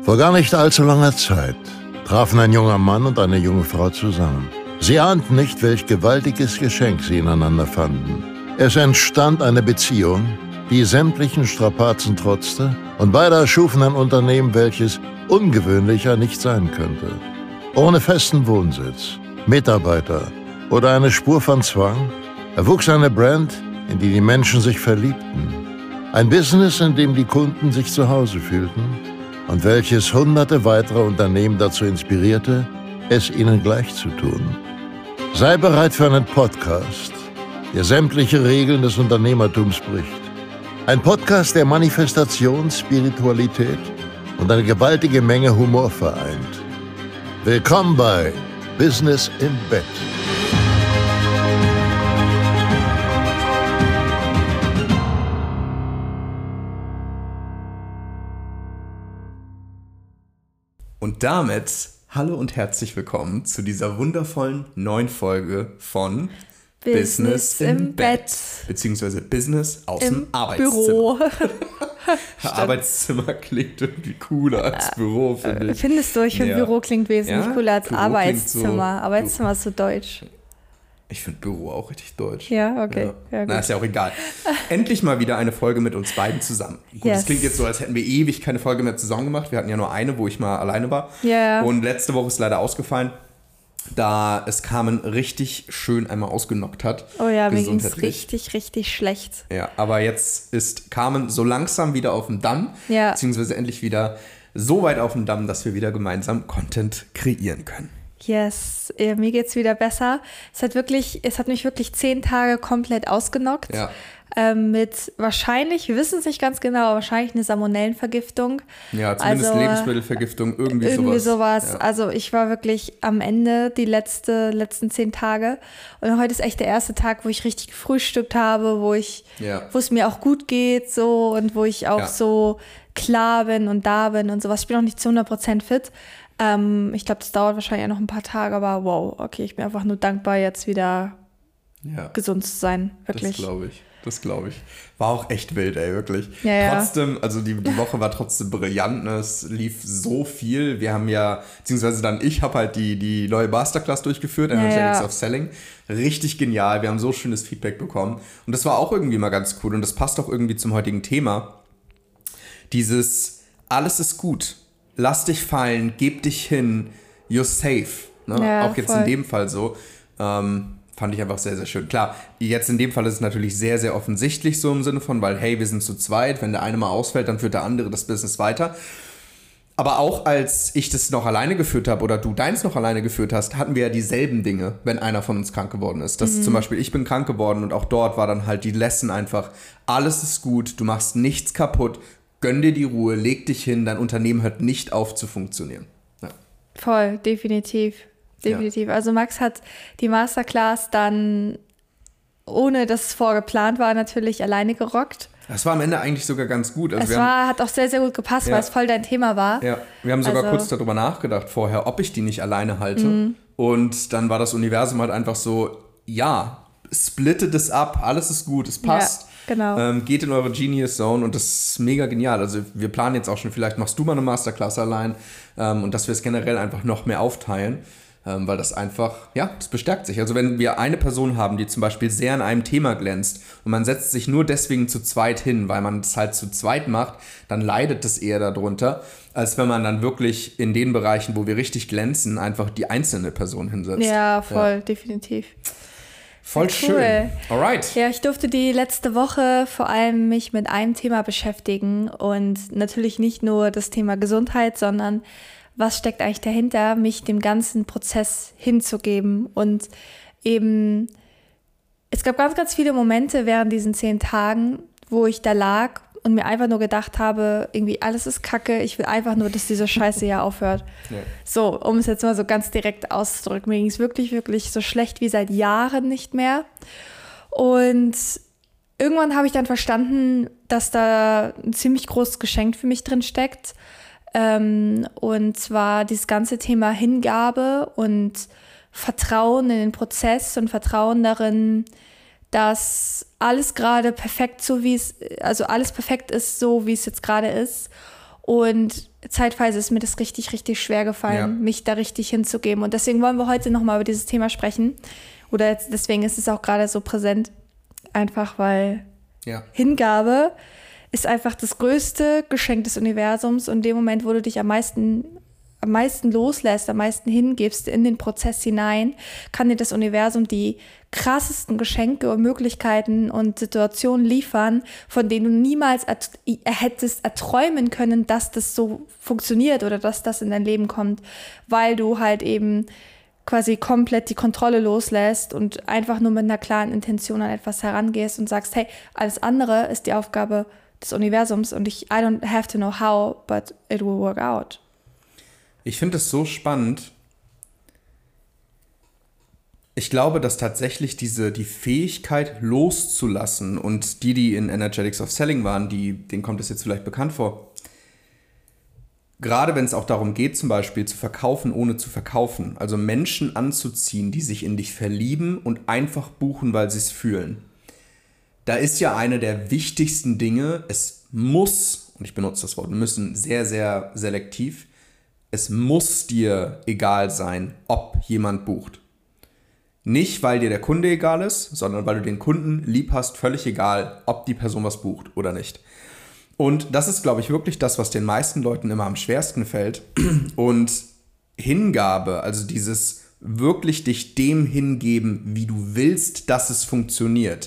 Vor gar nicht allzu langer Zeit trafen ein junger Mann und eine junge Frau zusammen. Sie ahnten nicht, welch gewaltiges Geschenk sie ineinander fanden. Es entstand eine Beziehung, die sämtlichen Strapazen trotzte, und beide erschufen ein Unternehmen, welches ungewöhnlicher nicht sein könnte. Ohne festen Wohnsitz, Mitarbeiter oder eine Spur von Zwang erwuchs eine Brand, in die die Menschen sich verliebten. Ein Business, in dem die Kunden sich zu Hause fühlten und welches hunderte weitere Unternehmen dazu inspirierte, es ihnen gleich zu tun. Sei bereit für einen Podcast, der sämtliche Regeln des Unternehmertums bricht. Ein Podcast, der Manifestation, Spiritualität und eine gewaltige Menge Humor vereint. Willkommen bei Business im Bett. Und damit hallo und herzlich willkommen zu dieser wundervollen neuen Folge von Business im Bett. Beziehungsweise Business aus dem Arbeitszimmer. Büro. Arbeitszimmer klingt irgendwie cooler als Büro, finde ich. Findest du? Ich finde, Büro klingt wesentlich cooler als Büro Arbeitszimmer. so, Arbeitszimmer ist so deutsch. Ich finde Büro auch richtig deutsch. Ja, okay. Ja, gut. Na, ist ja auch egal. Endlich mal wieder eine Folge mit uns beiden zusammen. Gut, Yes. Das klingt jetzt so, als hätten wir ewig keine Folge mehr zusammen gemacht. Wir hatten ja nur eine, wo ich mal alleine war. Ja. Und letzte Woche ist leider ausgefallen, da es Carmen richtig schön einmal ausgenockt hat. Oh ja, mir ging es gesundheitlich. richtig schlecht. Ja, aber jetzt ist Carmen so langsam wieder auf dem Damm, Ja. beziehungsweise endlich wieder so weit auf dem Damm, dass wir wieder gemeinsam Content kreieren können. Yes, mir geht's wieder besser. Es hat mich wirklich 10 Tage komplett ausgenockt. Ja. Mit wahrscheinlich, wir wissen es nicht ganz genau, aber wahrscheinlich eine Salmonellenvergiftung. Ja, zumindest Also, Lebensmittelvergiftung, irgendwie sowas. Ja. Also ich war wirklich am Ende die letzten 10 Tage. Und heute ist echt der erste Tag, wo ich richtig gefrühstückt habe, wo es mir auch gut geht so und wo ich auch so klar bin und da bin und sowas. Ich bin noch nicht zu 100% fit. Ich glaube, das dauert wahrscheinlich noch ein paar Tage, aber wow, okay, ich bin einfach nur dankbar, jetzt wieder gesund zu sein, wirklich. Das glaube ich. War auch echt wild, ey, wirklich. Ja. Trotzdem, also die Woche war trotzdem brillant, ne? Es lief so viel. Wir haben ich habe halt die neue Masterclass durchgeführt, Energetics of Selling. Richtig genial, wir haben so schönes Feedback bekommen. Und das war auch irgendwie mal ganz cool und das passt auch irgendwie zum heutigen Thema. Dieses, alles ist gut, lass dich fallen, geb dich hin, you're safe. Ne? Ja, auch jetzt voll. in dem Fall so. Fand ich einfach sehr, sehr schön. Klar, jetzt in dem Fall ist es natürlich sehr, sehr offensichtlich so im Sinne von, weil hey, wir sind zu zweit, wenn der eine mal ausfällt, dann führt der andere das Business weiter. Aber auch als ich das noch alleine geführt habe oder du deins noch alleine geführt hast, hatten wir ja dieselben Dinge, wenn einer von uns krank geworden ist. Das ist zum Beispiel, ich bin krank geworden und auch dort war dann halt die Lesson einfach, alles ist gut, du machst nichts kaputt, gönn dir die Ruhe, leg dich hin, dein Unternehmen hört nicht auf zu funktionieren. Ja. Voll, definitiv. Ja. Also Max hat die Masterclass dann, ohne dass es vorgeplant war, natürlich alleine gerockt. Das war am Ende eigentlich sogar ganz gut. Also hat auch sehr, sehr gut gepasst, weil es voll dein Thema war. Ja, wir haben sogar kurz darüber nachgedacht vorher, ob ich die nicht alleine halte. Und dann war das Universum halt einfach so, ja, splittet es ab, alles ist gut, es passt. Ja, genau. Geht in eure Genius Zone und das ist mega genial. Also wir planen jetzt auch schon, vielleicht machst du mal eine Masterclass allein und dass wir es generell einfach noch mehr aufteilen. Weil das einfach, das bestärkt sich. Also wenn wir eine Person haben, die zum Beispiel sehr in einem Thema glänzt und man setzt sich nur deswegen zu zweit hin, weil man es halt zu zweit macht, dann leidet es eher darunter, als wenn man dann wirklich in den Bereichen, wo wir richtig glänzen, einfach die einzelne Person hinsetzt. Ja, voll, definitiv. Voll schön. Alright. Ja, ich durfte die letzte Woche vor allem mich mit einem Thema beschäftigen und natürlich nicht nur das Thema Gesundheit, sondern was steckt eigentlich dahinter, mich dem ganzen Prozess hinzugeben. Und eben, es gab ganz, ganz viele Momente während diesen 10 Tagen, wo ich da lag und mir einfach nur gedacht habe, irgendwie alles ist Kacke, ich will einfach nur, dass diese Scheiße hier aufhört. Ja. So, um es jetzt mal so ganz direkt auszudrücken. Mir ging es wirklich, wirklich so schlecht wie seit Jahren nicht mehr. Und irgendwann habe ich dann verstanden, dass da ein ziemlich großes Geschenk für mich drin steckt. Und zwar dieses ganze Thema Hingabe und Vertrauen in den Prozess und Vertrauen darin, dass alles gerade perfekt alles perfekt ist, so wie es jetzt gerade ist Und zeitweise ist mir das richtig, richtig schwer gefallen, mich da richtig hinzugeben. Und deswegen wollen wir heute nochmal über dieses Thema sprechen. Oder deswegen ist es auch gerade so präsent. Einfach weil Hingabe ist einfach das größte Geschenk des Universums. Und in dem Moment, wo du dich am meisten loslässt, am meisten hingibst in den Prozess hinein, kann dir das Universum die krassesten Geschenke und Möglichkeiten und Situationen liefern, von denen du niemals hättest erträumen können, dass das so funktioniert oder dass das in dein Leben kommt, weil du halt eben quasi komplett die Kontrolle loslässt und einfach nur mit einer klaren Intention an etwas herangehst und sagst, hey, alles andere ist die Aufgabe des Universums und I don't have to know how, but it will work out. Ich finde es so spannend. Ich glaube, dass tatsächlich die Fähigkeit loszulassen und die in Energetics of Selling waren, denen kommt es jetzt vielleicht bekannt vor. Gerade wenn es auch darum geht, zum Beispiel zu verkaufen, ohne zu verkaufen. Also Menschen anzuziehen, die sich in dich verlieben und einfach buchen, weil sie es fühlen. Da ist ja eine der wichtigsten Dinge, es muss, und ich benutze das Wort müssen sehr, sehr selektiv, es muss dir egal sein, ob jemand bucht. Nicht, weil dir der Kunde egal ist, sondern weil du den Kunden lieb hast, völlig egal, ob die Person was bucht oder nicht. Und das ist, glaube ich, wirklich das, was den meisten Leuten immer am schwersten fällt. Und Hingabe, also dieses wirklich dich dem hingeben, wie du willst, dass es funktioniert,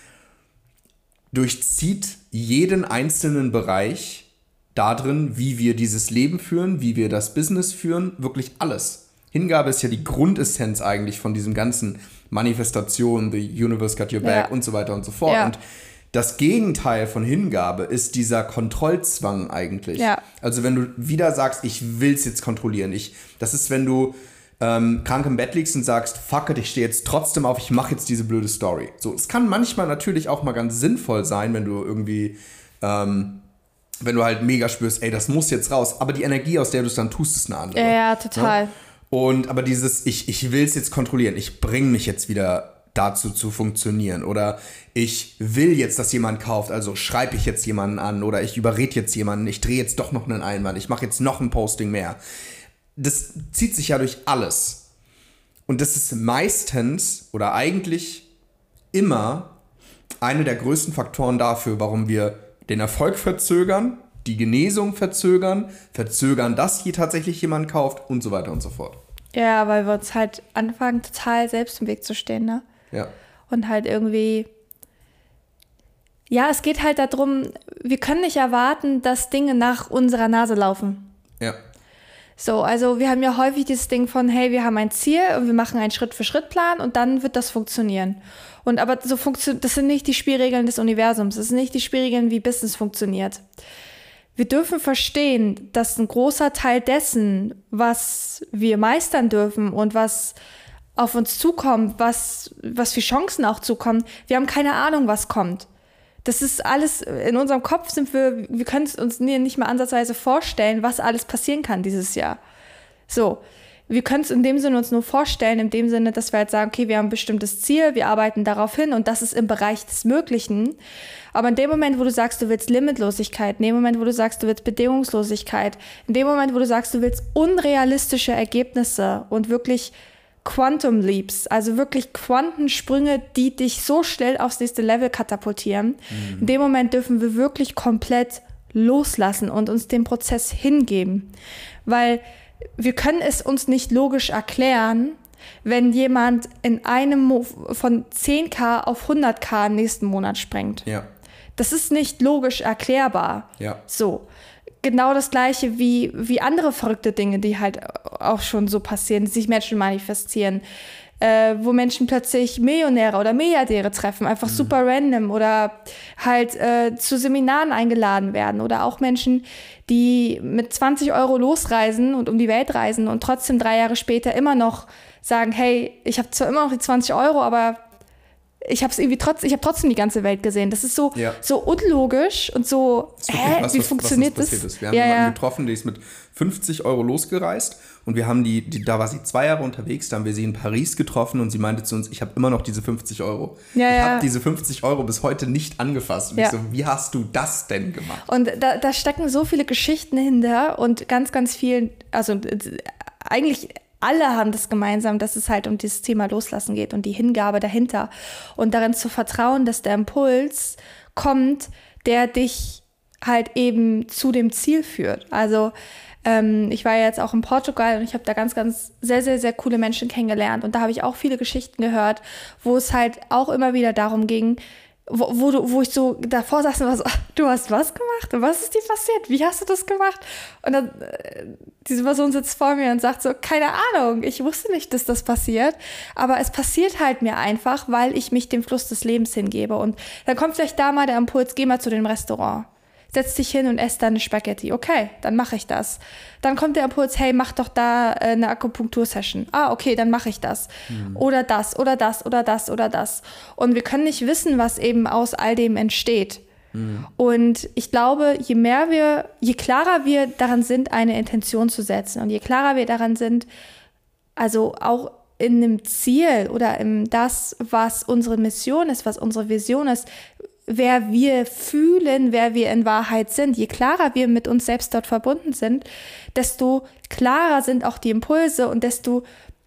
durchzieht jeden einzelnen Bereich darin, wie wir dieses Leben führen, wie wir das Business führen, wirklich alles. Hingabe ist ja die Grundessenz eigentlich von diesem ganzen Manifestation, the universe got your back und so weiter und so fort. Ja. Und das Gegenteil von Hingabe ist dieser Kontrollzwang eigentlich. Ja. Also wenn du wieder sagst, ich will es jetzt kontrollieren. Das ist, wenn du krank im Bett liegst und sagst, fuck it, ich stehe jetzt trotzdem auf, ich mache jetzt diese blöde Story. So, es kann manchmal natürlich auch mal ganz sinnvoll sein, wenn du irgendwie, wenn du halt mega spürst, ey, das muss jetzt raus. Aber die Energie, aus der du es dann tust, ist eine andere. Ja, total. Ja? Aber dieses, ich will es jetzt kontrollieren, ich bringe mich jetzt wieder dazu zu funktionieren oder ich will jetzt, dass jemand kauft, also schreibe ich jetzt jemanden an oder ich überrede jetzt jemanden, ich drehe jetzt doch noch einen Einwand, ich mache jetzt noch ein Posting mehr. Das zieht sich ja durch alles. Und das ist meistens oder eigentlich immer einer der größten Faktoren dafür, warum wir den Erfolg verzögern, die Genesung verzögern, dass hier tatsächlich jemand kauft und so weiter und so fort. Ja, weil wir uns halt anfangen, total selbst im Weg zu stehen, ne? Ja. Und halt irgendwie, ja, es geht halt darum, wir können nicht erwarten, dass Dinge nach unserer Nase laufen. Ja. So, also wir haben ja häufig dieses Ding von, hey, wir haben ein Ziel und wir machen einen Schritt-für-Schritt-Plan und dann wird das funktionieren. Und aber das sind nicht die Spielregeln des Universums, das sind nicht die Spielregeln, wie Business funktioniert. Wir dürfen verstehen, dass ein großer Teil dessen, was wir meistern dürfen und was auf uns zukommt, was für Chancen auch zukommen, wir haben keine Ahnung, was kommt. Das ist alles, in unserem Kopf wir können es uns nicht mal ansatzweise vorstellen, was alles passieren kann dieses Jahr. So, wir können es in dem Sinne uns nur vorstellen, in dem Sinne, dass wir halt sagen, okay, wir haben ein bestimmtes Ziel, wir arbeiten darauf hin und das ist im Bereich des Möglichen. Aber in dem Moment, wo du sagst, du willst Limitlosigkeit, in dem Moment, wo du sagst, du willst Bedingungslosigkeit, in dem Moment, wo du sagst, du willst unrealistische Ergebnisse und wirklich Quantum Leaps, also wirklich Quantensprünge, die dich so schnell aufs nächste Level katapultieren. In dem Moment dürfen wir wirklich komplett loslassen und uns dem Prozess hingeben. Weil wir können es uns nicht logisch erklären, wenn jemand in einem Move von 10.000 auf 100.000 im nächsten Monat springt. Ja. Das ist nicht logisch erklärbar. Ja. So. Genau das Gleiche wie andere verrückte Dinge, die halt auch schon so passieren, die sich Menschen manifestieren, wo Menschen plötzlich Millionäre oder Milliardäre treffen, einfach super random oder halt zu Seminaren eingeladen werden oder auch Menschen, die mit 20 € losreisen und um die Welt reisen und trotzdem 3 Jahre später immer noch sagen, hey, ich habe zwar immer noch die 20 €, aber ich habe trotzdem die ganze Welt gesehen. Das ist so unlogisch und so, wie funktioniert das? Wir haben jemanden getroffen, der ist mit 50 € losgereist und wir haben da war sie 2 Jahre unterwegs, da haben wir sie in Paris getroffen und sie meinte zu uns, ich habe immer noch diese 50 €. Ich habe diese 50 € bis heute nicht angefasst. Und ich so, wie hast du das denn gemacht? Und da stecken so viele Geschichten hinter und ganz, ganz viel, also eigentlich alle haben das gemeinsam, dass es halt um dieses Thema Loslassen geht und die Hingabe dahinter und darin zu vertrauen, dass der Impuls kommt, der dich halt eben zu dem Ziel führt. Also ich war ja jetzt auch in Portugal und ich habe da ganz, ganz sehr, sehr, sehr coole Menschen kennengelernt und da habe ich auch viele Geschichten gehört, wo es halt auch immer wieder darum ging, wo ich so davor saß und war so, du hast was gemacht? Und was ist dir passiert? Wie hast du das gemacht? Und dann diese Person sitzt vor mir und sagt so, keine Ahnung, ich wusste nicht, dass das passiert, aber es passiert halt mir einfach, weil ich mich dem Fluss des Lebens hingebe. Und dann kommt vielleicht da mal der Impuls, geh mal zu dem Restaurant. Setz dich hin und ess deine Spaghetti. Okay, dann mache ich das. Dann kommt der Impuls, hey, mach doch da eine Akupunktursession. Okay, dann mache ich das. Oder das, oder das, oder das, oder das. Und wir können nicht wissen, was eben aus all dem entsteht. Und ich glaube, je klarer wir daran sind, eine Intention zu setzen und je klarer wir daran sind, also auch in einem Ziel oder in das, was unsere Mission ist, was unsere Vision ist, wer wir fühlen, wer wir in Wahrheit sind, je klarer wir mit uns selbst dort verbunden sind, desto klarer sind auch die Impulse und desto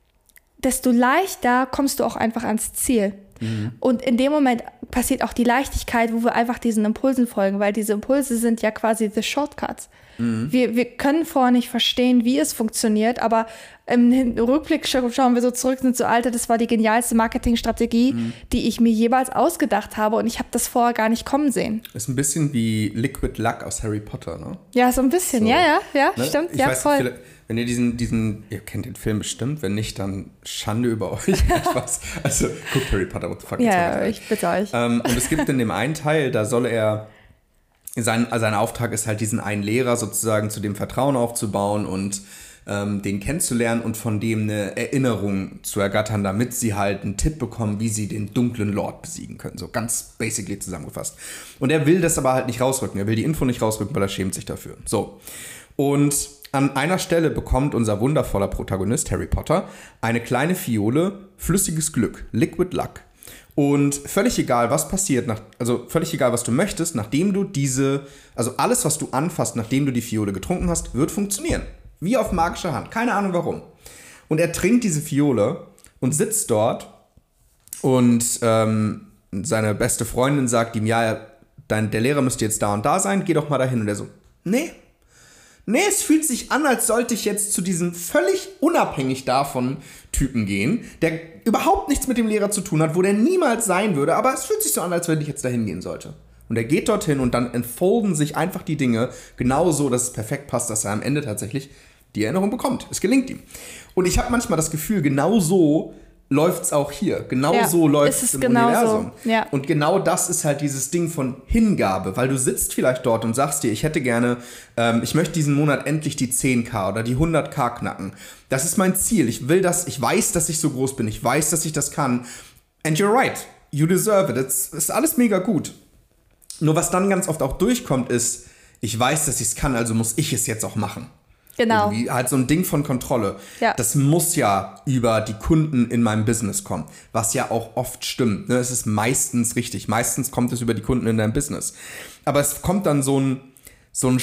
leichter kommst du auch einfach ans Ziel. Und in dem Moment passiert auch die Leichtigkeit, wo wir einfach diesen Impulsen folgen, weil diese Impulse sind ja quasi the shortcuts. Wir können vorher nicht verstehen, wie es funktioniert, aber im Rückblick schauen wir so zurück, sind so, Alter, das war die genialste Marketingstrategie, die ich mir jeweils ausgedacht habe und ich habe das vorher gar nicht kommen sehen. Ist ein bisschen wie Liquid Luck aus Harry Potter, ne? Ja, so ein bisschen, so. ja, ne? Stimmt, ich weiß, voll. Wenn ihr ihr kennt den Film bestimmt, wenn nicht, dann Schande über euch. Also, guckt Harry Potter, what the fuck. Ja, ich bitte euch. Und es gibt in dem einen Teil, da soll er, sein Auftrag ist halt, diesen einen Lehrer sozusagen zu dem Vertrauen aufzubauen und den kennenzulernen und von dem eine Erinnerung zu ergattern, damit sie halt einen Tipp bekommen, wie sie den dunklen Lord besiegen können. So ganz basically zusammengefasst. Und er will das aber halt nicht rausrücken. Er will die Info nicht rausrücken, weil er schämt sich dafür. So. Und an einer Stelle bekommt unser wundervoller Protagonist Harry Potter eine kleine Fiole flüssiges Glück, Liquid Luck. Und völlig egal, was passiert, völlig egal, was du möchtest, nachdem du alles, was du anfasst, nachdem du die Fiole getrunken hast, wird funktionieren. Wie auf magischer Hand. Keine Ahnung warum. Und er trinkt diese Fiole und sitzt dort und seine beste Freundin sagt ihm, ja, der Lehrer müsste jetzt da und da sein, geh doch mal dahin. Und er so, nee, es fühlt sich an, als sollte ich jetzt zu diesem völlig unabhängig davon Typen gehen, der überhaupt nichts mit dem Lehrer zu tun hat, wo der niemals sein würde, aber es fühlt sich so an, als wenn ich jetzt dahin gehen sollte. Und er geht dorthin und dann entfolden sich einfach die Dinge genauso, dass es perfekt passt, dass er am Ende tatsächlich die Erinnerung bekommt. Es gelingt ihm. Und ich habe manchmal das Gefühl, genau so läuft es auch hier. Genau so läuft es im Universum. So. Ja. Und genau das ist halt dieses Ding von Hingabe, weil du sitzt vielleicht dort und sagst dir, ich hätte gerne, ich möchte diesen Monat endlich die 10.000 oder die 100.000 knacken. Das ist mein Ziel. Ich weiß, dass ich so groß bin. Ich weiß, dass ich das kann. And you're right. You deserve it. Das ist alles mega gut. Nur was dann ganz oft auch durchkommt ist, ich weiß, dass ich es kann, also muss ich es jetzt auch machen. Genau. Irgendwie halt so ein Ding von Kontrolle. Ja. Das muss ja über die Kunden in meinem Business kommen, was ja auch oft stimmt. Ne? Es ist meistens richtig. Meistens kommt es über die Kunden in deinem Business. Aber es kommt dann so ein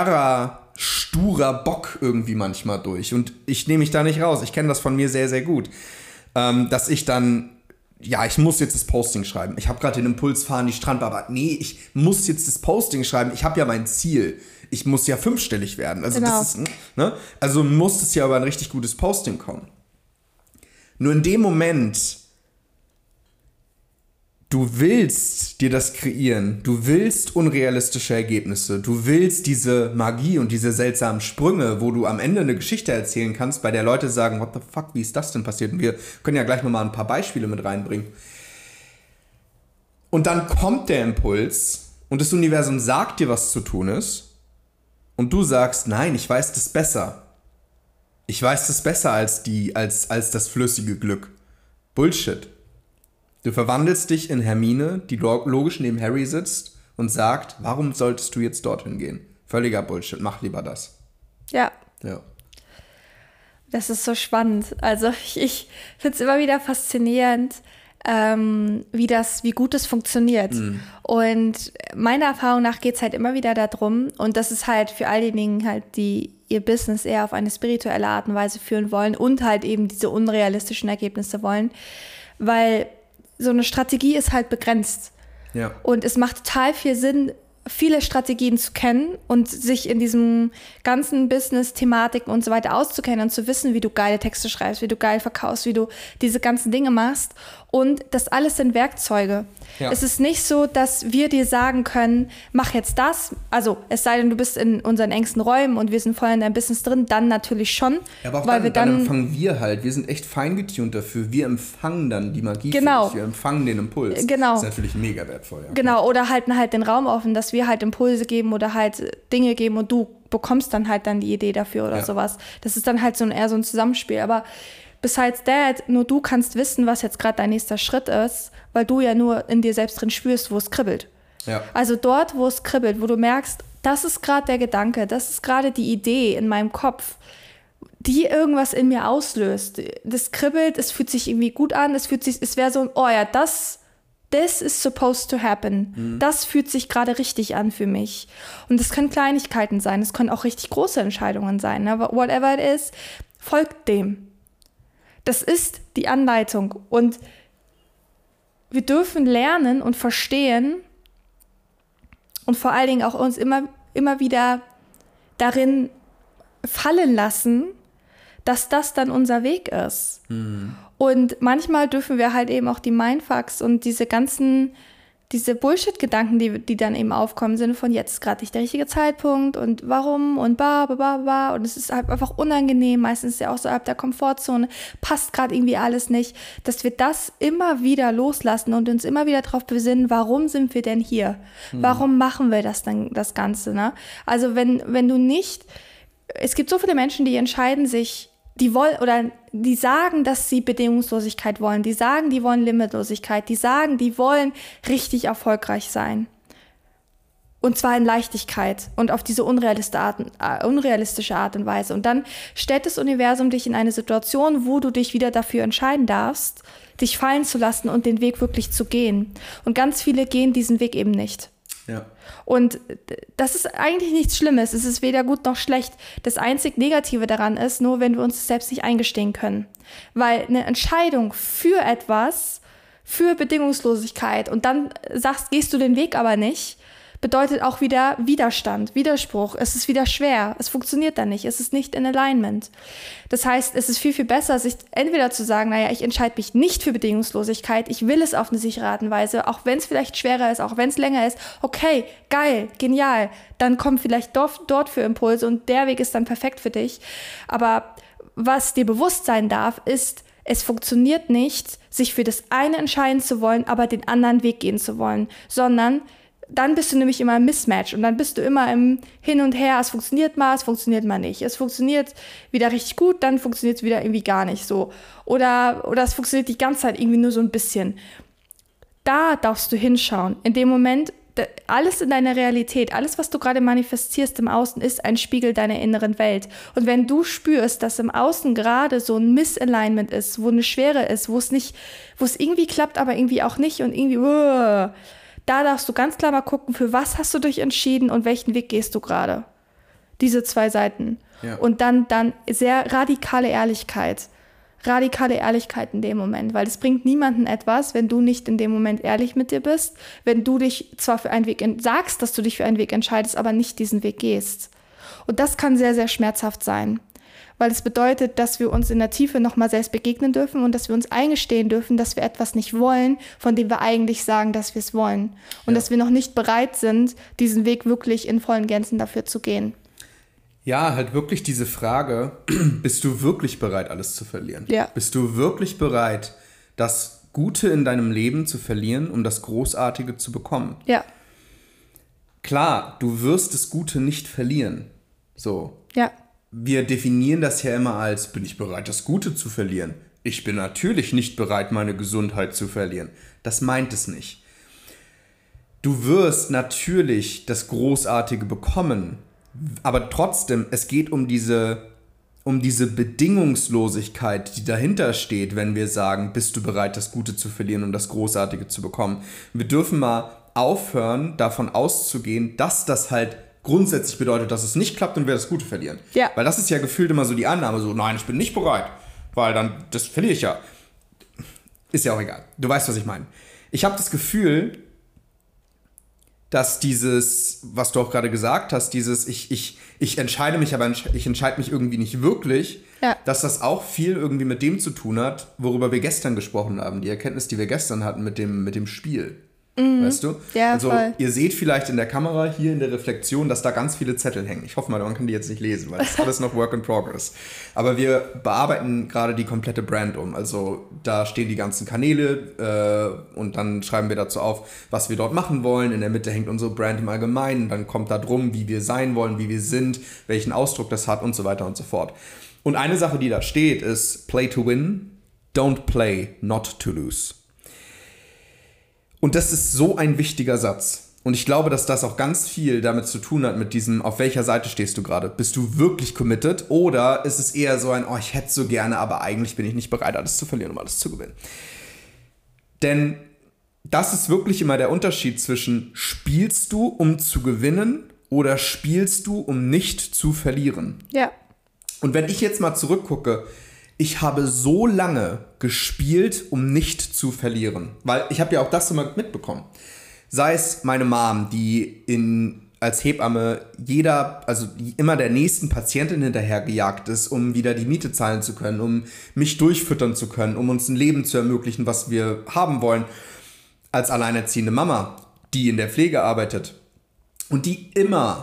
sturer Bock irgendwie manchmal durch. Und ich nehme mich da nicht raus. Ich kenne das von mir sehr, sehr gut. Dass ich dann, ich muss jetzt das Posting schreiben. Ich habe gerade den Impuls, fahren die Strandbar, aber nee, ich muss jetzt das Posting schreiben. Ich habe ja mein Ziel. Ich muss ja 5-stellig werden. Also genau. Das ist, ne? Also muss es ja über ein richtig gutes Posting kommen. Nur in dem Moment, du willst dir das kreieren, du willst unrealistische Ergebnisse, du willst diese Magie und diese seltsamen Sprünge, wo du am Ende eine Geschichte erzählen kannst, bei der Leute sagen, what the fuck, wie ist das denn passiert? Und wir können ja gleich nochmal ein paar Beispiele mit reinbringen. Und dann kommt der Impuls und das Universum sagt dir, was zu tun ist. Und du sagst, nein, ich weiß das besser. Ich weiß das besser als das flüssige Glück. Bullshit. Du verwandelst dich in Hermine, die logisch neben Harry sitzt und sagt, warum solltest du jetzt dorthin gehen? Völliger Bullshit, mach lieber das. Ja. Ja. Das ist so spannend. Also ich finde es immer wieder faszinierend, wie gut es funktioniert. Und meiner Erfahrung nach geht es halt immer wieder darum, und das ist halt für all diejenigen halt, die ihr Business eher auf eine spirituelle Art und Weise führen wollen und halt eben diese unrealistischen Ergebnisse wollen, weil so eine Strategie ist halt begrenzt. Ja. Und es macht total viel Sinn, viele Strategien zu kennen und sich in diesem ganzen Business-Thematiken und so weiter auszukennen und zu wissen, wie du geile Texte schreibst, wie du geil verkaufst, wie du diese ganzen Dinge machst. Und das alles sind Werkzeuge. Ja. Es ist nicht so, dass wir dir sagen können, mach jetzt das. Also es sei denn, du bist in unseren engsten Räumen und wir sind voll in deinem Business drin, dann natürlich schon. Ja, aber auch weil dann empfangen wir halt. Wir sind echt feingetunt dafür. Wir empfangen dann die Magie. Genau. Wir empfangen den Impuls. Genau. Das ist natürlich mega wertvoll. Ja. Genau, oder halten halt den Raum offen, dass wir halt Impulse geben oder halt Dinge geben und du bekommst dann halt dann die Idee dafür oder sowas. Das ist dann halt eher so ein Zusammenspiel. Aber besides that, nur du kannst wissen, was jetzt gerade dein nächster Schritt ist, weil du ja nur in dir selbst drin spürst, wo es kribbelt. Ja. Also dort, wo es kribbelt, wo du merkst, das ist gerade der Gedanke, das ist gerade die Idee in meinem Kopf, die irgendwas in mir auslöst. Das kribbelt, es fühlt sich irgendwie gut an, es wäre so, oh ja, this is supposed to happen. Das fühlt sich gerade richtig an für mich. Und das können Kleinigkeiten sein, es können auch richtig große Entscheidungen sein. Ne? Whatever it is, folgt dem. Das ist die Anleitung. Und wir dürfen lernen und verstehen und vor allen Dingen auch uns immer wieder darin fallen lassen, dass das dann unser Weg ist. Und manchmal dürfen wir halt eben auch die Mindfucks und diese Bullshit-Gedanken, die dann eben aufkommen, im Sinne von, jetzt ist gerade nicht der richtige Zeitpunkt und warum und bla. Und es ist halt einfach unangenehm, meistens ja auch so ab der Komfortzone, passt gerade irgendwie alles nicht, dass wir das immer wieder loslassen und uns immer wieder darauf besinnen, warum sind wir denn hier? Warum machen wir das Ganze? Ne? Also wenn du nicht, es gibt so viele Menschen, die entscheiden sich, die sagen, dass sie Bedingungslosigkeit wollen, die sagen, die wollen Limitlosigkeit, die sagen, die wollen richtig erfolgreich sein. Und zwar in Leichtigkeit und auf diese unrealistische Art und Weise. Und dann stellt das Universum dich in eine Situation, wo du dich wieder dafür entscheiden darfst, dich fallen zu lassen und den Weg wirklich zu gehen. Und ganz viele gehen diesen Weg eben nicht. Ja. Und das ist eigentlich nichts Schlimmes. Es ist weder gut noch schlecht. Das einzig Negative daran ist, nur wenn wir uns selbst nicht eingestehen können. Weil eine Entscheidung für etwas, für Bedingungslosigkeit und dann gehst du den Weg aber nicht, bedeutet auch wieder Widerstand, Widerspruch. Es ist wieder schwer. Es funktioniert dann nicht. Es ist nicht in Alignment. Das heißt, es ist viel, viel besser, sich entweder zu sagen, naja, ich entscheide mich nicht für Bedingungslosigkeit. Ich will es auf eine sichere Art und Weise, auch wenn es vielleicht schwerer ist, auch wenn es länger ist. Okay, geil, genial. Dann kommen vielleicht dort für Impulse und der Weg ist dann perfekt für dich. Aber was dir bewusst sein darf, ist, es funktioniert nicht, sich für das eine entscheiden zu wollen, aber den anderen Weg gehen zu wollen, sondern dann bist du nämlich immer im Mismatch und dann bist du immer im Hin und Her, es funktioniert mal nicht. Es funktioniert wieder richtig gut, dann funktioniert es wieder irgendwie gar nicht so. Oder es funktioniert die ganze Zeit irgendwie nur so ein bisschen. Da darfst du hinschauen. In dem Moment, alles in deiner Realität, alles, was du gerade manifestierst im Außen, ist ein Spiegel deiner inneren Welt. Und wenn du spürst, dass im Außen gerade so ein Misalignment ist, wo eine Schwere ist, wo es irgendwie klappt, aber irgendwie auch nicht und irgendwie da darfst du ganz klar mal gucken, für was hast du dich entschieden und welchen Weg gehst du gerade. Diese zwei Seiten. Ja. Und dann sehr radikale Ehrlichkeit. Radikale Ehrlichkeit in dem Moment, weil es bringt niemandem etwas, wenn du nicht in dem Moment ehrlich mit dir bist, wenn du dich zwar für einen Weg sagst, dass du dich für einen Weg entscheidest, aber nicht diesen Weg gehst. Und das kann sehr, sehr schmerzhaft sein. Weil es bedeutet, dass wir uns in der Tiefe nochmal selbst begegnen dürfen und dass wir uns eingestehen dürfen, dass wir etwas nicht wollen, von dem wir eigentlich sagen, dass wir es wollen. Und dass wir noch nicht bereit sind, diesen Weg wirklich in vollen Gänzen dafür zu gehen. Ja, halt wirklich diese Frage, bist du wirklich bereit, alles zu verlieren? Ja. Bist du wirklich bereit, das Gute in deinem Leben zu verlieren, um das Großartige zu bekommen? Ja. Klar, du wirst das Gute nicht verlieren. So. Ja. Wir definieren das ja immer als, bin ich bereit, das Gute zu verlieren? Ich bin natürlich nicht bereit, meine Gesundheit zu verlieren. Das meint es nicht. Du wirst natürlich das Großartige bekommen, aber trotzdem, es geht um diese Bedingungslosigkeit, die dahinter steht, wenn wir sagen, bist du bereit, das Gute zu verlieren und das Großartige zu bekommen. Wir dürfen mal aufhören, davon auszugehen, dass das halt grundsätzlich bedeutet, dass es nicht klappt und wir das Gute verlieren. Ja. Weil das ist ja gefühlt immer so die Annahme, so, nein, ich bin nicht bereit, weil dann, das verliere ich ja. Ist ja auch egal. Du weißt, was ich meine. Ich habe das Gefühl, dass dieses, was du auch gerade gesagt hast, dieses ich entscheide mich, aber ich entscheide mich irgendwie nicht wirklich, dass das auch viel irgendwie mit dem zu tun hat, worüber wir gestern gesprochen haben, die Erkenntnis, die wir gestern hatten mit dem Spiel. Weißt du? Ja, also voll. Ihr seht vielleicht in der Kamera hier in der Reflexion, dass da ganz viele Zettel hängen. Ich hoffe mal, man kann die jetzt nicht lesen, weil das ist alles noch Work in Progress. Aber wir bearbeiten gerade die komplette Brand um. Also da stehen die ganzen Kanäle und dann schreiben wir dazu auf, was wir dort machen wollen. In der Mitte hängt unsere Brand im Allgemeinen. Dann kommt da drum, wie wir sein wollen, wie wir sind, welchen Ausdruck das hat und so weiter und so fort. Und eine Sache, die da steht, ist Play to win, don't play not to lose. Und das ist so ein wichtiger Satz. Und ich glaube, dass das auch ganz viel damit zu tun hat, mit diesem, auf welcher Seite stehst du gerade? Bist du wirklich committed? Oder ist es eher so ein, oh, ich hätte so gerne, aber eigentlich bin ich nicht bereit, alles zu verlieren, um alles zu gewinnen? Denn das ist wirklich immer der Unterschied zwischen, spielst du, um zu gewinnen, oder spielst du, um nicht zu verlieren? Ja. Und wenn ich jetzt mal zurückgucke, ich habe so lange gespielt, um nicht zu verlieren. Weil ich habe ja auch das immer mitbekommen. Sei es meine Mom, die als Hebamme immer der nächsten Patientin hinterhergejagt ist, um wieder die Miete zahlen zu können, um mich durchfüttern zu können, um uns ein Leben zu ermöglichen, was wir haben wollen. Als alleinerziehende Mama, die in der Pflege arbeitet und die immer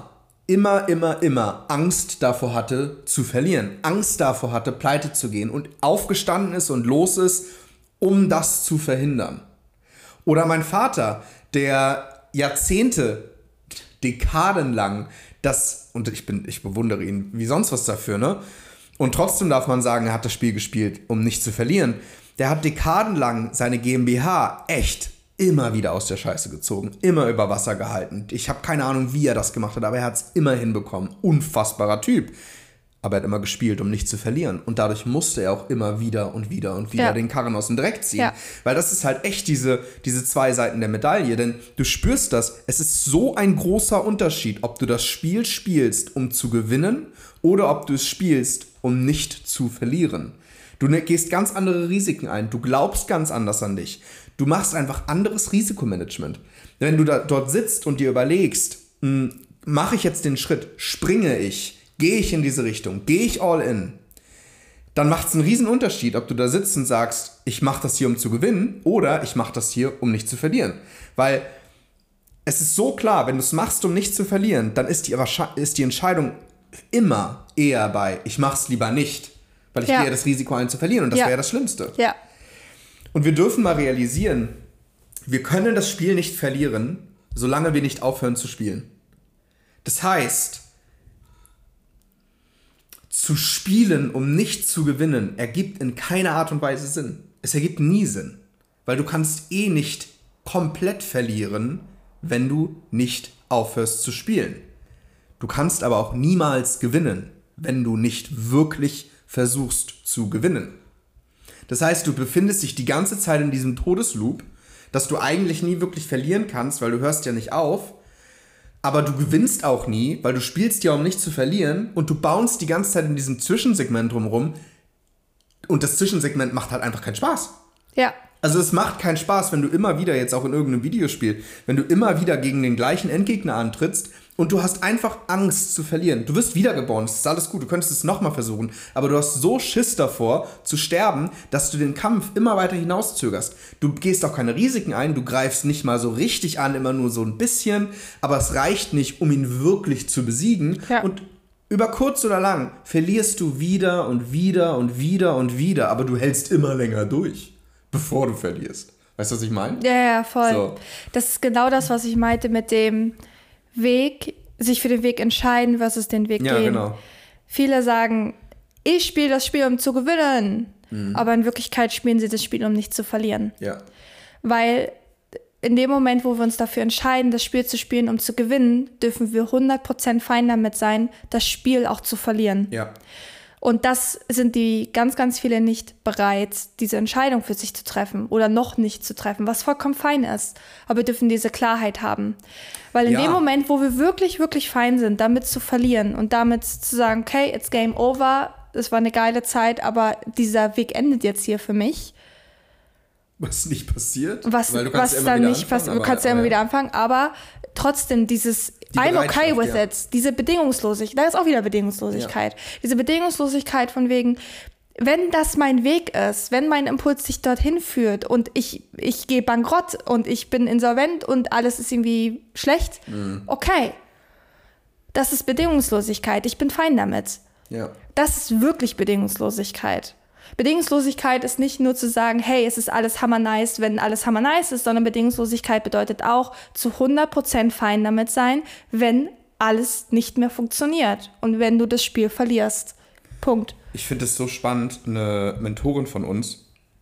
Angst davor hatte, zu verlieren. Angst davor hatte, pleite zu gehen und aufgestanden ist und los ist, um das zu verhindern. Oder mein Vater, der Jahrzehnte, Dekaden lang und ich bewundere ihn wie sonst was dafür, ne? Und trotzdem darf man sagen, er hat das Spiel gespielt, um nicht zu verlieren. Der hat dekadenlang seine GmbH echt immer wieder aus der Scheiße gezogen, immer über Wasser gehalten. Ich habe keine Ahnung, wie er das gemacht hat, aber er hat es immer hinbekommen. Unfassbarer Typ. Aber er hat immer gespielt, um nicht zu verlieren. Und dadurch musste er auch immer wieder und wieder den Karren aus dem Dreck ziehen. Ja. Weil das ist halt echt diese zwei Seiten der Medaille. Denn du spürst das, es ist so ein großer Unterschied, ob du das Spiel spielst, um zu gewinnen, oder ob du es spielst, um nicht zu verlieren. Du gehst ganz andere Risiken ein. Du glaubst ganz anders an dich. Du machst einfach anderes Risikomanagement. Wenn du dort sitzt und dir überlegst, mache ich jetzt den Schritt, springe ich, gehe ich in diese Richtung, gehe ich all in, dann macht es einen riesen Unterschied, ob du da sitzt und sagst, ich mache das hier, um zu gewinnen, oder ich mache das hier, um nicht zu verlieren. Weil es ist so klar, wenn du es machst, um nicht zu verlieren, dann ist die Entscheidung immer eher bei, ich mache es lieber nicht, weil ich gehe das Risiko ein zu verlieren und das wäre das Schlimmste. Ja. Und wir dürfen mal realisieren, wir können das Spiel nicht verlieren, solange wir nicht aufhören zu spielen. Das heißt, zu spielen, um nicht zu gewinnen, ergibt in keiner Art und Weise Sinn. Es ergibt nie Sinn. Weil du kannst nicht komplett verlieren, wenn du nicht aufhörst zu spielen. Du kannst aber auch niemals gewinnen, wenn du nicht wirklich versuchst zu gewinnen. Das heißt, du befindest dich die ganze Zeit in diesem Todesloop, dass du eigentlich nie wirklich verlieren kannst, weil du hörst ja nicht auf, aber du gewinnst auch nie, weil du spielst ja, um nicht zu verlieren, und du bounst die ganze Zeit in diesem Zwischensegment drumherum, und das Zwischensegment macht halt einfach keinen Spaß. Ja. Also es macht keinen Spaß, wenn du immer wieder, jetzt auch in irgendeinem Videospiel, wenn du immer wieder gegen den gleichen Endgegner antrittst und du hast einfach Angst zu verlieren. Du wirst wiedergeboren, das ist alles gut, du könntest es nochmal versuchen, aber du hast so Schiss davor zu sterben, dass du den Kampf immer weiter hinauszögerst. Du gehst auch keine Risiken ein, du greifst nicht mal so richtig an, immer nur so ein bisschen, aber es reicht nicht, um ihn wirklich zu besiegen. Ja. Und über kurz oder lang verlierst du wieder und wieder und wieder und wieder, aber du hältst immer länger durch, bevor du verlierst. Weißt du, was ich meine? Ja, voll. So. Das ist genau das, was ich meinte mit dem Weg, sich für den Weg entscheiden versus den Weg gehen. Ja, genau. Viele sagen, ich spiele das Spiel, um zu gewinnen. Aber in Wirklichkeit spielen sie das Spiel, um nicht zu verlieren. Ja. Weil in dem Moment, wo wir uns dafür entscheiden, das Spiel zu spielen, um zu gewinnen, dürfen wir 100% fein damit sein, das Spiel auch zu verlieren. Ja. Und das sind die ganz, ganz viele nicht bereit, diese Entscheidung für sich zu treffen oder noch nicht zu treffen, was vollkommen fein ist. Aber wir dürfen diese Klarheit haben. Weil in dem Moment, wo wir wirklich, wirklich fein sind, damit zu verlieren und damit zu sagen, okay, it's game over, es war eine geile Zeit, aber dieser Weg endet jetzt hier für mich. Was nicht passiert. Weil du kannst dann nicht passiert. Du kannst ja immer wieder anfangen, aber trotzdem dieses I'm okay with it, diese Bedingungslosigkeit, da ist auch wieder Bedingungslosigkeit. Ja. Diese Bedingungslosigkeit von wegen, wenn das mein Weg ist, wenn mein Impuls dich dorthin führt und ich gehe bankrott und ich bin insolvent und alles ist irgendwie schlecht, okay. Das ist Bedingungslosigkeit, ich bin fein damit. Ja. Das ist wirklich Bedingungslosigkeit. Bedingungslosigkeit ist nicht nur zu sagen, hey, es ist alles hammer nice, wenn alles hammer nice ist, sondern Bedingungslosigkeit bedeutet auch zu 100% fein damit sein, wenn alles nicht mehr funktioniert und wenn du das Spiel verlierst. Punkt. Ich finde es so spannend, eine Mentorin von uns,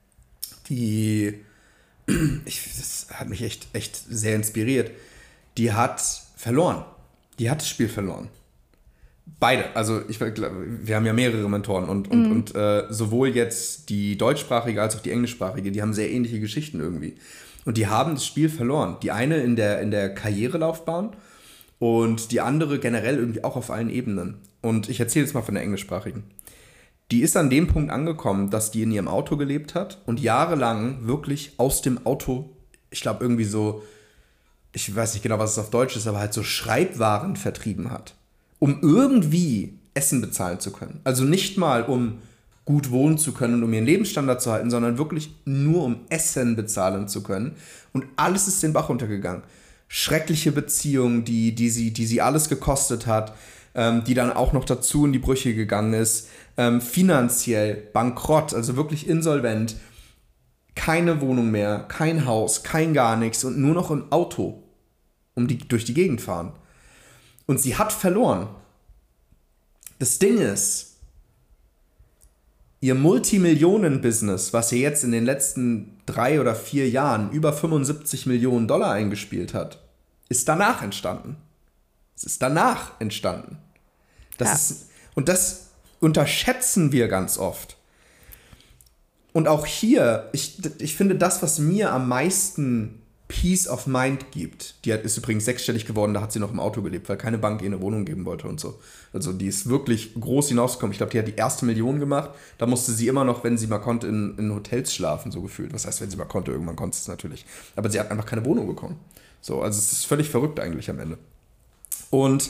das hat mich echt sehr inspiriert, die hat verloren. Die hat das Spiel verloren. Beide, also wir haben ja mehrere Mentoren und sowohl jetzt die deutschsprachige als auch die englischsprachige, die haben sehr ähnliche Geschichten irgendwie. Und die haben das Spiel verloren. Die eine in der Karrierelaufbahn und die andere generell irgendwie auch auf allen Ebenen. Und ich erzähle jetzt mal von der englischsprachigen. Die ist an dem Punkt angekommen, dass die in ihrem Auto gelebt hat und jahrelang wirklich aus dem Auto, ich glaube irgendwie so, ich weiß nicht genau, was es auf Deutsch ist, aber halt so Schreibwaren vertrieben hat. Um irgendwie Essen bezahlen zu können. Also nicht mal, um gut wohnen zu können und um ihren Lebensstandard zu halten, sondern wirklich nur, um Essen bezahlen zu können. Und alles ist den Bach runtergegangen. Schreckliche Beziehung, die sie alles gekostet hat, die dann auch noch dazu in die Brüche gegangen ist. Finanziell bankrott, also wirklich insolvent. Keine Wohnung mehr, kein Haus, kein gar nichts und nur noch im Auto durch die Gegend fahren. Und sie hat verloren. Das Ding ist, ihr Multimillionen-Business, was ihr jetzt in den letzten 3 oder 4 Jahren über 75 Millionen Dollar eingespielt hat, ist danach entstanden. Es ist danach entstanden. Und das unterschätzen wir ganz oft. Und auch hier, ich finde das, was mir am meisten Peace of Mind gibt. Die ist übrigens 6-stellig geworden, da hat sie noch im Auto gelebt, weil keine Bank ihr eine Wohnung geben wollte und so. Also die ist wirklich groß hinausgekommen. Ich glaube, die hat die erste Million gemacht. Da musste sie immer noch, wenn sie mal konnte, in Hotels schlafen, so gefühlt. Was heißt, wenn sie mal konnte? Irgendwann konnte sie es natürlich. Aber sie hat einfach keine Wohnung bekommen. So, also es ist völlig verrückt eigentlich am Ende. Und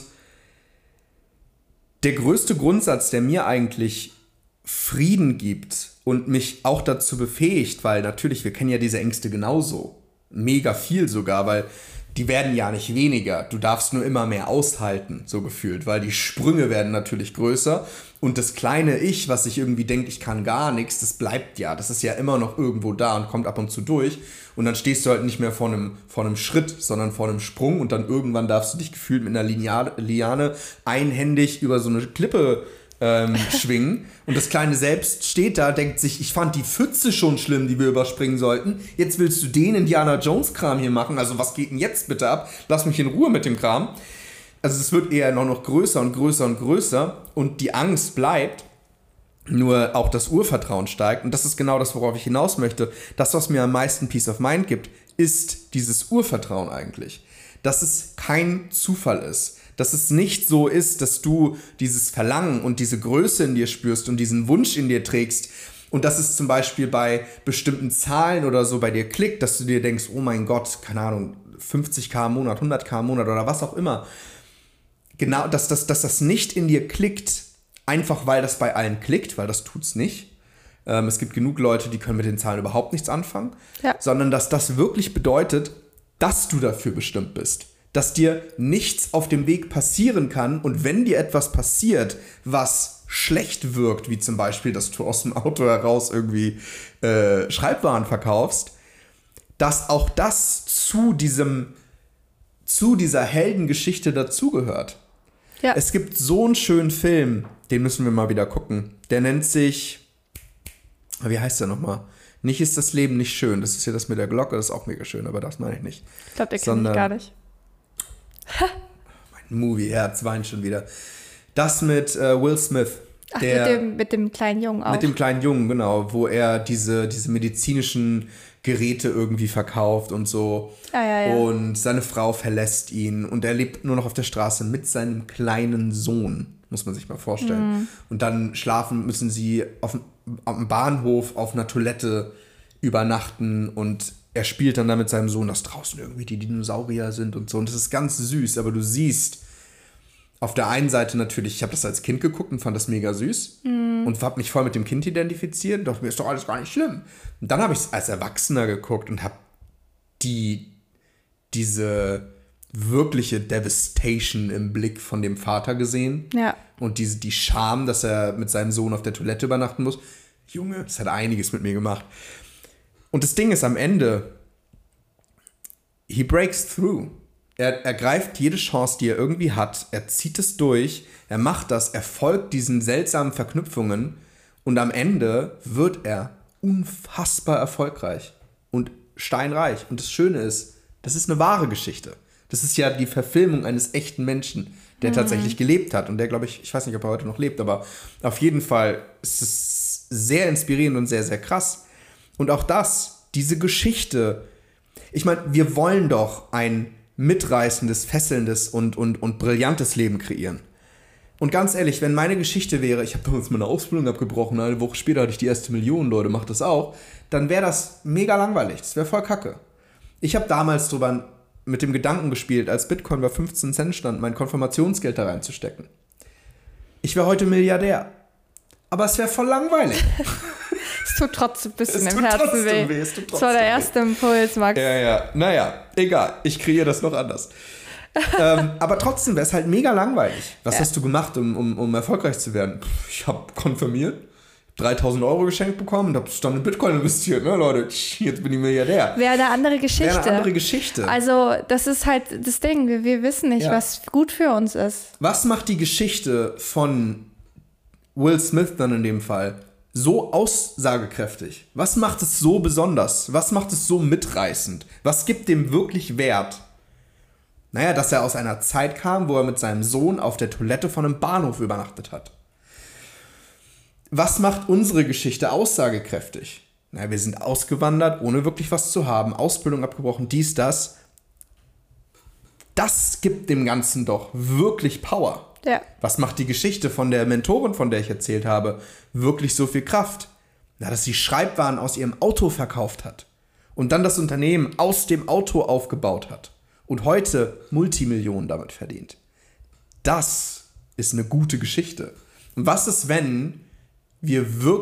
der größte Grundsatz, der mir eigentlich Frieden gibt und mich auch dazu befähigt, weil natürlich, wir kennen ja diese Ängste genauso. Mega viel sogar, weil die werden ja nicht weniger. Du darfst nur immer mehr aushalten, so gefühlt, weil die Sprünge werden natürlich größer und das kleine Ich, was sich irgendwie denkt, ich kann gar nichts, das bleibt ja. Das ist ja immer noch irgendwo da und kommt ab und zu durch und dann stehst du halt nicht mehr vor einem Schritt, sondern vor einem Sprung und dann irgendwann darfst du dich gefühlt mit einer Liane einhändig über so eine Klippe schwingen und das kleine Selbst steht da, denkt sich, ich fand die Pfütze schon schlimm, die wir überspringen sollten, jetzt willst du den Indiana Jones Kram hier machen, also was geht denn jetzt bitte ab, lass mich in Ruhe mit dem Kram. Also es wird eher noch größer und größer und größer und die Angst bleibt, nur auch das Urvertrauen steigt und das ist genau das, worauf ich hinaus möchte. Das, was mir am meisten Peace of Mind gibt, ist dieses Urvertrauen eigentlich, dass es kein Zufall ist. Dass es nicht so ist, dass du dieses Verlangen und diese Größe in dir spürst und diesen Wunsch in dir trägst und dass es zum Beispiel bei bestimmten Zahlen oder so bei dir klickt, dass du dir denkst, oh mein Gott, keine Ahnung, 50.000 im Monat, 100.000 im Monat oder was auch immer. Genau, dass das nicht in dir klickt, einfach weil das bei allen klickt, weil das tut's nicht. Es gibt genug Leute, die können mit den Zahlen überhaupt nichts anfangen, sondern dass das wirklich bedeutet, dass du dafür bestimmt bist. Dass dir nichts auf dem Weg passieren kann und wenn dir etwas passiert, was schlecht wirkt, wie zum Beispiel, dass du aus dem Auto heraus irgendwie Schreibwaren verkaufst, dass auch das zu dieser Heldengeschichte dazugehört. Ja. Es gibt so einen schönen Film, den müssen wir mal wieder gucken. Der nennt sich Wie heißt der nochmal? Nicht ist das Leben nicht schön. Das ist ja das mit der Glocke, das ist auch mega schön, aber das meine ich nicht. Ich glaube, der kenne ich gar nicht. Mein Movie-Herz weint schon wieder. Das mit Will Smith. Ach, mit dem kleinen Jungen auch. Mit dem kleinen Jungen, genau, wo er diese medizinischen Geräte irgendwie verkauft und so. Ja. Und seine Frau verlässt ihn und er lebt nur noch auf der Straße mit seinem kleinen Sohn, muss man sich mal vorstellen. Und dann müssen sie am Bahnhof auf einer Toilette übernachten und er spielt dann da mit seinem Sohn, dass draußen irgendwie die Dinosaurier sind und so. Und das ist ganz süß, aber du siehst auf der einen Seite natürlich, ich habe das als Kind geguckt und fand das mega süß und habe mich voll mit dem Kind identifiziert und dachte mir, ist doch alles gar nicht schlimm. Und dann habe ich es als Erwachsener geguckt und habe diese wirkliche Devastation im Blick von dem Vater gesehen. Ja. Und die Scham, dass er mit seinem Sohn auf der Toilette übernachten muss. Junge, das hat einiges mit mir gemacht. Und das Ding ist am Ende, he breaks through. Er ergreift jede Chance, die er irgendwie hat. Er zieht es durch. Er macht das. Er folgt diesen seltsamen Verknüpfungen. Und am Ende wird er unfassbar erfolgreich und steinreich. Und das Schöne ist, das ist eine wahre Geschichte. Das ist ja die Verfilmung eines echten Menschen, der tatsächlich gelebt hat. Und der, glaube ich weiß nicht, ob er heute noch lebt, aber auf jeden Fall ist es sehr inspirierend und sehr, sehr krass. Und auch diese Geschichte, ich meine, wir wollen doch ein mitreißendes, fesselndes und brillantes Leben kreieren. Und ganz ehrlich, wenn meine Geschichte wäre, ich habe doch jetzt meine Ausbildung abgebrochen, eine Woche später hatte ich die erste Million, Leute, macht das auch, dann wäre das mega langweilig, das wäre voll kacke. Ich habe damals mit dem Gedanken gespielt, als Bitcoin bei 15 Cent stand, mein Konfirmationsgeld da reinzustecken. Ich wäre heute Milliardär. Aber es wäre voll langweilig. Es tut trotzdem ein bisschen im Herzen weh. Das war der erste Impuls, Max. Ja. Naja, egal. Ich kreiere das noch anders. Aber trotzdem wäre es halt mega langweilig. Was hast du gemacht, um erfolgreich zu werden? Ich habe konfirmiert, 3.000 Euro geschenkt bekommen und habe dann in Bitcoin investiert. Ne, Leute, jetzt bin ich Milliardär. Wäre eine andere Geschichte. Also das ist halt das Ding. Wir wissen nicht, was gut für uns ist. Was macht die Geschichte von Will Smith dann in dem Fall so aussagekräftig? Was macht es so besonders? Was macht es so mitreißend? Was gibt dem wirklich Wert? Naja, dass er aus einer Zeit kam, wo er mit seinem Sohn auf der Toilette von einem Bahnhof übernachtet hat. Was macht unsere Geschichte aussagekräftig? Naja, wir sind ausgewandert, ohne wirklich was zu haben, Ausbildung abgebrochen, dies, das. Das gibt dem Ganzen doch wirklich Power. Ja. Was macht die Geschichte von der Mentorin, von der ich erzählt habe, wirklich so viel Kraft? Na, dass sie Schreibwaren aus ihrem Auto verkauft hat und dann das Unternehmen aus dem Auto aufgebaut hat und heute Multimillionen damit verdient. Das ist eine gute Geschichte. Und was ist, wenn wir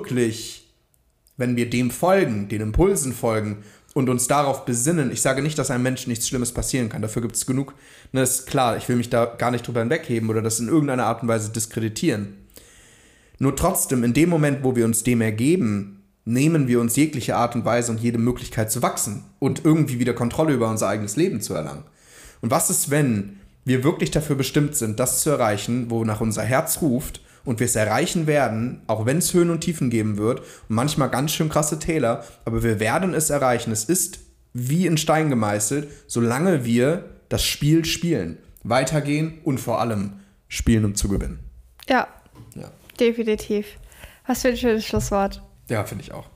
dem folgen, den Impulsen folgen und uns darauf besinnen? Ich sage nicht, dass einem Menschen nichts Schlimmes passieren kann. Dafür gibt es genug. Ne, ist klar, ich will mich da gar nicht drüber hinwegheben oder das in irgendeiner Art und Weise diskreditieren. Nur trotzdem, in dem Moment, wo wir uns dem ergeben, nehmen wir uns jegliche Art und Weise und jede Möglichkeit zu wachsen und irgendwie wieder Kontrolle über unser eigenes Leben zu erlangen. Und was ist, wenn wir wirklich dafür bestimmt sind, das zu erreichen, wonach unser Herz ruft, und wir es erreichen werden, auch wenn es Höhen und Tiefen geben wird und manchmal ganz schön krasse Täler, aber wir werden es erreichen. Es ist wie in Stein gemeißelt, solange wir das Spiel spielen, weitergehen und vor allem spielen, um zu gewinnen. Ja. Definitiv. Was für ein schönes Schlusswort. Ja, finde ich auch.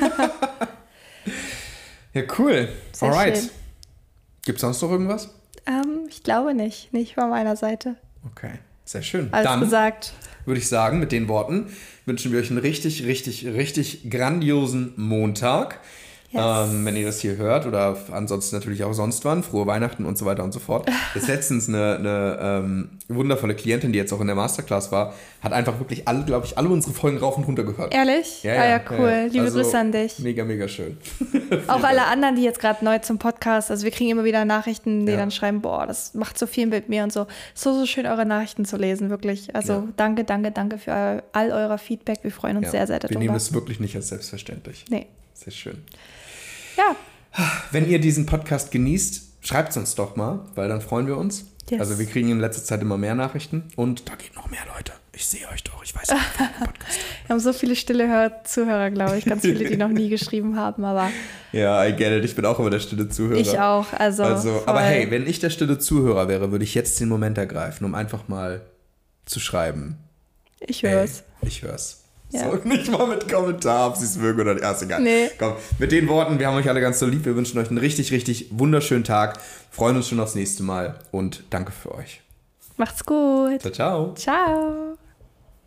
Ja, cool. Sehr Alright. schön. Gibt es sonst noch irgendwas? Ich glaube nicht. Nicht von meiner Seite. Okay, sehr schön. Alles Dann gesagt. Würde ich sagen, mit den Worten wünschen wir euch einen richtig, richtig, richtig grandiosen Montag. Yes. Wenn ihr das hier hört oder ansonsten natürlich auch sonst wann, frohe Weihnachten und so weiter und so fort. Jetzt letztens eine wundervolle Klientin, die jetzt auch in der Masterclass war, hat einfach wirklich alle unsere Folgen rauf und runter gehört. Ehrlich? Ja, cool. Ja. Liebe Grüße an dich. Mega, mega schön. Auch alle anderen, die jetzt gerade neu zum Podcast, also wir kriegen immer wieder Nachrichten, die dann schreiben, boah, das macht so viel mit mir und so. So schön, eure Nachrichten zu lesen, wirklich. Also danke für all euer Feedback. Wir freuen uns sehr, sehr darüber. Wir nehmen es wirklich nicht als selbstverständlich. Nee. Sehr schön. Ja. Wenn ihr diesen Podcast genießt, schreibt es uns doch mal, weil dann freuen wir uns. Yes. Also wir kriegen in letzter Zeit immer mehr Nachrichten und da geht noch mehr, Leute. Ich sehe euch doch. Ich weiß nicht, Podcast. Wir haben so viele stille Zuhörer, glaube ich. Ganz viele, die noch nie geschrieben haben, aber... Ja, I get it. Ich bin auch immer der stille Zuhörer. Ich auch, also aber hey, wenn ich der stille Zuhörer wäre, würde ich jetzt den Moment ergreifen, um einfach mal zu schreiben. Ich hör's. Ich hör's. Ja. So, nicht mal mit Kommentar, ob sie es mögen oder nicht. Ist egal. Nee. Komm, mit den Worten, wir haben euch alle ganz so lieb. Wir wünschen euch einen richtig, richtig wunderschönen Tag. Freuen uns schon aufs nächste Mal und danke für euch. Macht's gut. Ciao, ciao. Ciao.